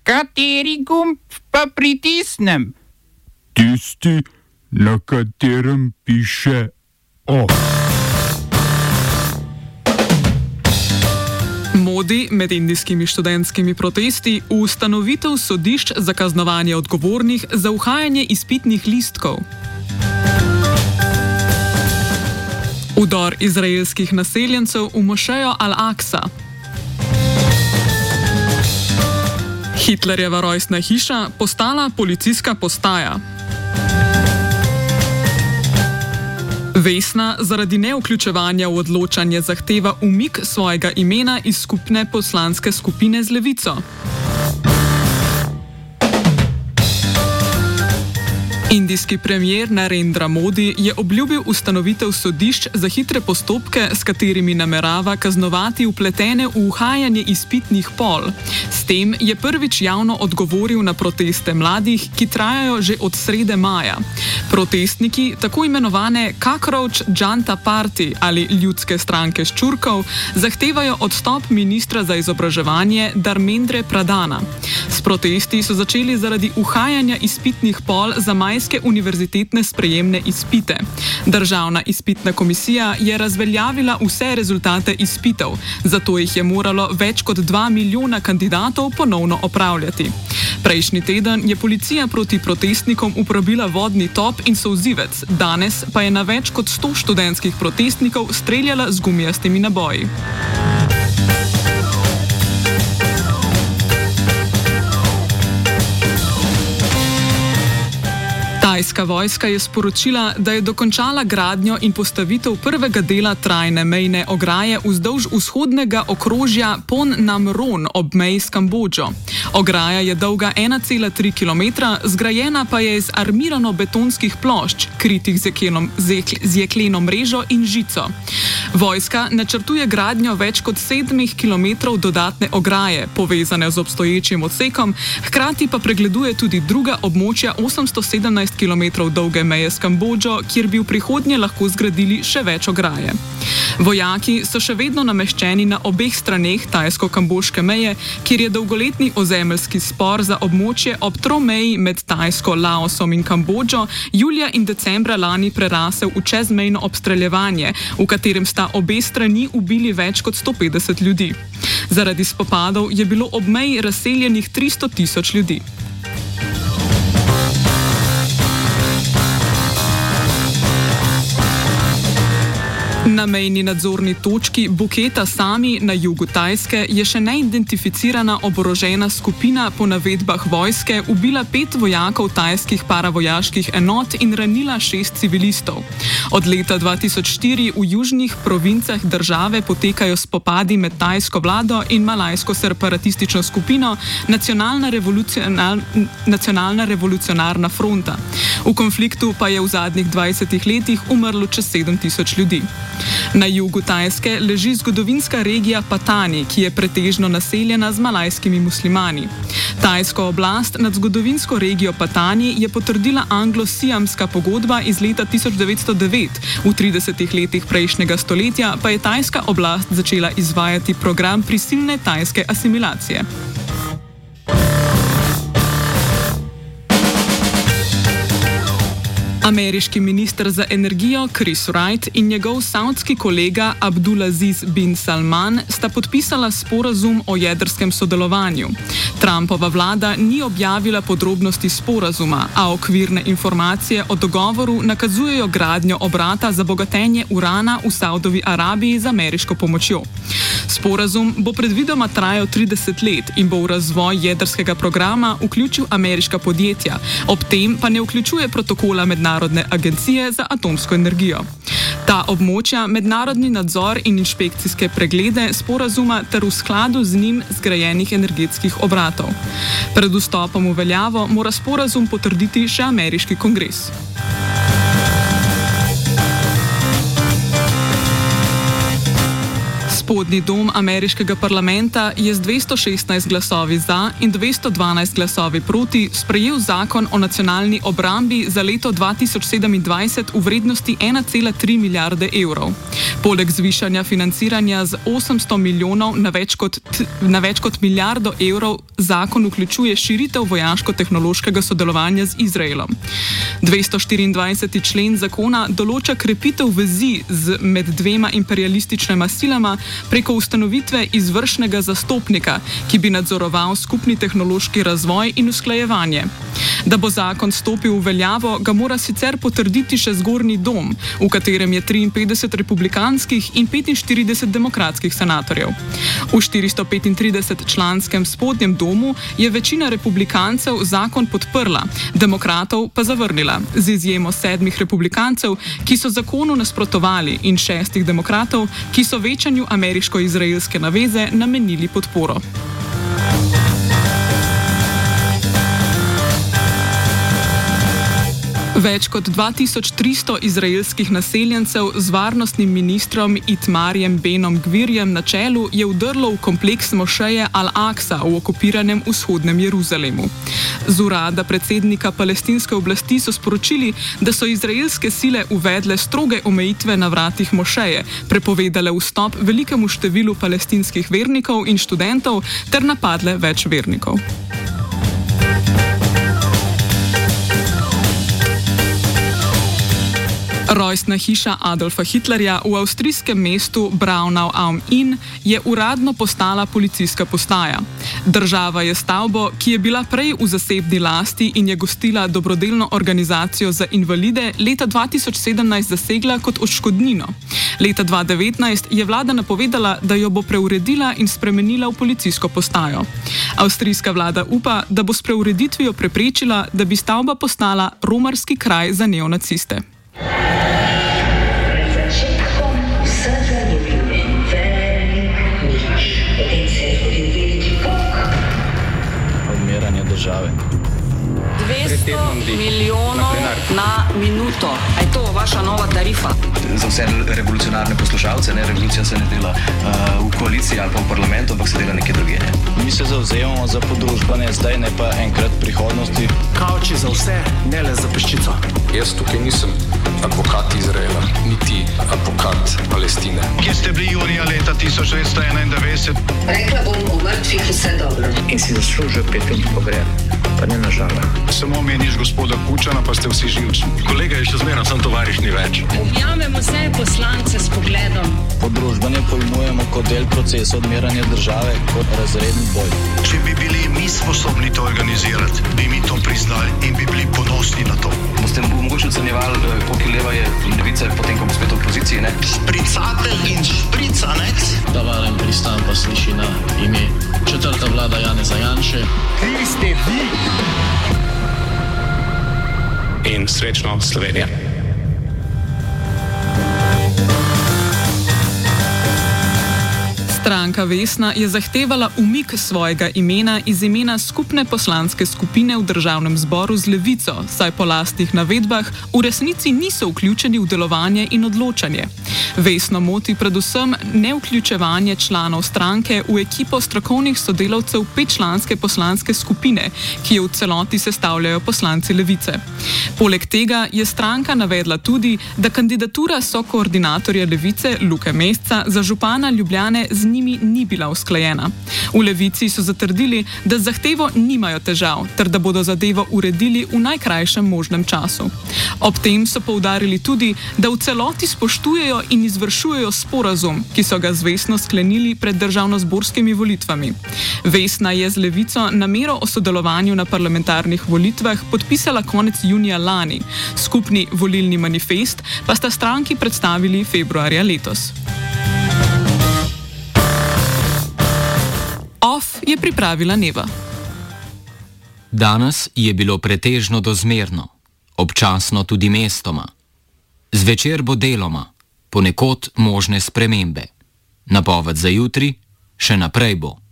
Kateri gumb pa pritisnem? Tisti, na katerem piše O. Modi med indijskimi študentskimi protesti v ustanovitev sodišč za kaznovanje odgovornih za uhajanje izpitnih listkov. Udor izraelskih naseljencev v mošejo Al-Aqsa. Hitlerjeva rojstna hiša postala policijska postaja. Vesna zaradi nevključevanja v odločanje zahteva umik svojega imena iz skupne poslanske skupine z Levico. Indijski premier Narendra Modi je obljubil ustanovitev sodišč za hitre postopke, s katerimi namerava kaznovati vpletene v uhajanje izpitnih pol. S tem je prvič javno odgovoril na proteste mladih, ki trajajo že od srede maja. Protestniki tako imenovane Cockroach Janta Party ali ljudske stranke ščurkov zahtevajo odstop ministra za izobraževanje Dharmendre Pradhana. S protesti so začeli zaradi uhajanja izpitnih pol za majske univerzitetne sprejemne izpite. Državna izpitna komisija je razveljavila vse rezultate izpitov, zato jih je moralo več kot 2 milijona kandidatov ponovno opravljati. Prejšnji teden je policija proti protestnikom uporabila vodni top in solzivec, danes pa je na več kot 100 študentskih protestnikov streljala z gumijastimi naboji. Tajska vojska je sporočila, da je dokončala gradnjo in postavitev prvega dela trajne mejne ograje vzdolž vzhodnega okrožja Pon Nam Ron ob meji s Kambodžo. Ograja je dolga 1,3 km, zgrajena pa je iz armirano-betonskih plošč, kritih z jekleno mrežo in žico. Vojska načrtuje gradnjo več kot 7 km dodatne ograje, povezane z obstoječim odsekom, hkrati pa pregleduje tudi druga območja 817 km dolge meje s Kambodžo, kjer bi v prihodnje lahko zgradili še več ograje. Vojaki so še vedno nameščeni na obeh straneh tajsko-kambožke meje, kjer je dolgoletni ozemeljski spor za območje ob tromeji med Tajsko, Laosom in Kambodžo julija in decembra lani prerasel v čezmejno obstreljevanje, v katerem sta obe strani ubili več kot 150 ljudi. Zaradi spopadov je bilo ob meji razseljenih 300 000 ljudi. Na mejni nadzorni točki Buketa Sami na jugu Tajske je še neidentificirana oborožena skupina po navedbah vojske ubila 5 vojakov tajskih paravojaških enot in ranila 6 civilistov. Od leta 2004 v južnih provincah države potekajo spopadi med tajsko vlado in malajsko separatistično skupino Nacionalna revolucionarna fronta. V konfliktu pa je v zadnjih 20 letih umrlo čez 7 000 ljudi. Na jugu Tajske leži zgodovinska regija Patani, ki je pretežno naseljena z malajskimi muslimani. Tajsko oblast nad zgodovinsko regijo Patani je potrdila anglo-siamska pogodba iz leta 1909. V 30 letih prejšnjega stoletja pa je tajska oblast začela izvajati program prisilne tajske asimilacije. Ameriški minister za energijo Chris Wright in njegov saudski kolega Abdulaziz bin Salman sta podpisala sporazum o jedrskem sodelovanju. Trumpova vlada ni objavila podrobnosti sporazuma, a okvirne informacije o dogovoru nakazujejo gradnjo obrata za bogatenje urana v Saudovi Arabiji z ameriško pomočjo. Sporazum bo predvidoma trajal 30 let in bo v razvoj jedrskega programa vključil ameriška podjetja, ob tem pa ne vključuje protokola Mednarodne agencije za atomsko energijo. Ta območja mednarodni nadzor in inšpekcijske preglede sporazuma ter v skladu z njim zgrajenih energetskih obratov. Pred vstopom v veljavo mora sporazum potrditi še ameriški kongres. Spodnji dom ameriškega parlamenta je z 216 glasovi za in 212 glasovi proti sprejel zakon o nacionalni obrambi za leto 2027 v vrednosti 1,3 milijarde evrov. Poleg zvišanja financiranja z 800 milijonov na več kot milijardo evrov, zakon vključuje širitev vojaško-tehnološkega sodelovanja z Izraelom. 224. člen zakona določa krepitev vezi med dvema imperialističnima silama preko ustanovitve izvršnega zastopnika, ki bi nadzoroval skupni tehnološki razvoj in usklajevanje. Da bo zakon stopil v veljavo, ga mora sicer potrditi še zgornji dom, v katerem je 53 republikanskih in 45 demokratskih senatorjev. V 435-članskem spodnjem domu je večina republikancev zakon podprla, demokratov pa zavrnila, z izjemo 7 republikancev, ki so zakonu nasprotovali, in 6 demokratov, ki so večanju ameriško-izraelske naveze namenili podporo. Več kot 2300 izraelskih naseljencev z varnostnim ministrom Itmarjem Benom Gvirjem na čelu je vdrlo v kompleks mošeje Al-Aqsa v okupiranem vzhodnem Jeruzalemu. Z urada predsednika palestinske oblasti so sporočili, da so izraelske sile uvedle stroge omejitve na vratih mošeje, prepovedale vstop velikemu številu palestinskih vernikov in študentov ter napadle več vernikov. Rojstna hiša Adolfa Hitlerja v avstrijskem mestu Braunau am Inn je uradno postala policijska postaja. Država je stavbo, ki je bila prej v zasebni lasti in je gostila dobrodelno organizacijo za invalide, leta 2017 zasegla kot odškodnino. Leta 2019 je vlada napovedala, da jo bo preuredila in spremenila v policijsko postajo. Avstrijska vlada upa, da bo s preureditvijo preprečila, da bi stavba postala romarski kraj za neonaciste. Države. 200 milijonov na minuto. A je to vaša nova tarifa? Za vse revolucionarne poslušalce, revolucija se ne dela v koaliciji ali pa v parlamentu, ampak se dela nekje drugje. Mi se zavzemamo za podružbanje zdaj, ne pa enkrat prihodnosti. Kavči za vse, ne le za peščico. Jaz tukaj nisem advokat Izraela, niti advokat Palestine. Kje ste bili junija leta 1991? Rekla bom o mrtvih vse dobro. In si zaslužil 5 minut pogreb, pa ne nažalost. Samo meniš gospoda Kučana, pa ste vsi živčni. Kolega je še zmeraj, sam tovariš ni več. Objavimo vse poslance s pogledom. Podružbanje pojmujemo kot del procesa odmiranja države, kot razredni boj. Če bi bili mi sposobni to organizirati, bi mi to priznali in bi bili ponosni na to. Boste mogoče ocenjevali, koliko leva je levica, potem ko bo spet v opoziciji, ne? Špricatelj in špricanec. Tavalen pristan pa sliši na ime četrta vlada Janeza Janše. Krivi ste vi! In srečno Slovenija. Stranka Vesna je zahtevala umik svojega imena iz imena skupne poslanske skupine v državnem zboru z Levico, saj po lastnih navedbah v resnici niso vključeni v delovanje in odločanje. Vesno moti predvsem nevključevanje članov stranke v ekipo strokovnih sodelavcev 5-članske poslanske skupine, ki jo v celoti sestavljajo poslanci Levice. Poleg tega je stranka navedla tudi, da kandidatura sokoordinatorja Levice Luke Mesca za župana Ljubljane z njimi ni bila usklajena. V Levici so zatrdili, da z zahtevo nimajo težav, ter da bodo zadevo uredili v najkrajšem možnem času. Ob tem so poudarili tudi, da v celoti spoštujejo in izvršujejo sporazum, ki so ga z Vesno sklenili pred državnozborskimi volitvami. Vesna je z Levico namero o sodelovanju na parlamentarnih volitvah podpisala konec junija lani. Skupni volilni manifest pa sta stranki predstavili februarja letos. OF je pripravila Neva. Danes je bilo pretežno dozmerno, občasno tudi mestoma. Zvečer bo deloma, ponekod možne spremembe. Napoved za jutri, še naprej bo.